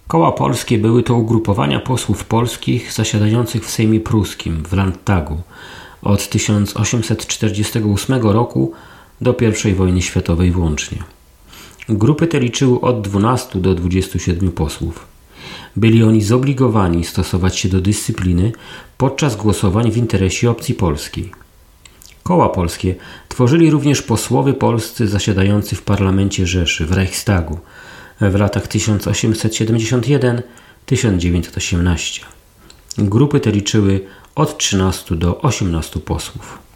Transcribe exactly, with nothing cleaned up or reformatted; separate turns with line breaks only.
Koła polskie były to ugrupowania posłów polskich zasiadających w Sejmie Pruskim w Landtagu od tysiąc osiemset czterdziestego ósmego roku do pierwszej wojny światowej włącznie. Grupy te liczyły od dwunastu do dwudziestu siedmiu posłów. Byli oni zobligowani stosować się do dyscypliny podczas głosowań w interesie opcji polskiej. Koła polskie tworzyli również posłowie polscy zasiadający w parlamencie Rzeszy, w Reichstagu w latach tysiąc osiemset siedemdziesiąt jeden do tysiąc dziewięćset osiemnastego. Grupy te liczyły od trzynastu do osiemnastu posłów.